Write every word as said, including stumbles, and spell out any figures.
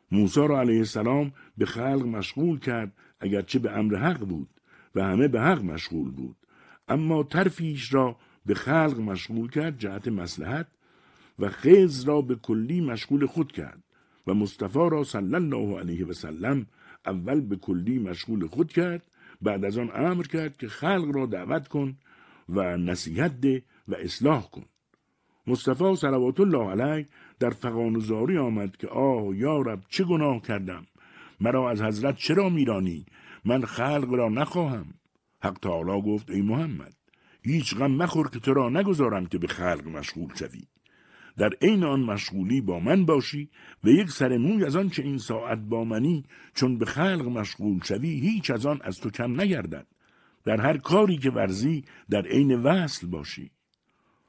موسی را علیه السلام به خلق مشغول کرد، اگرچه به امر حق بود و همه به حق مشغول بود، اما طرفیش را به خلق مشغول کرد جهت مصلحت و خضر را به کلی مشغول خود کرد و مصطفی را صلی الله علیه و سلم اول به کلی مشغول خود کرد، بعد از آن امر کرد که خلق را دعوت کن و نصیحت ده و اصلاح کن. مصطفی صلوات الله علیه در فغان و زاری آمد که آه یا رب چه گناه کردم، مرا از حضرت چرا میرانی؟ من خلق را نخواهم. حق تعالی گفت ای محمد، هیچ غم مخور که تو را نگذارم که به خلق مشغول شوی. در عین آن مشغولی با من باشی و یک سر موی از آن چه این ساعت با منی، چون به خلق مشغول شوی هیچ از آن از تو کم نگردد. در هر کاری که ورزی در عین وصل باشی.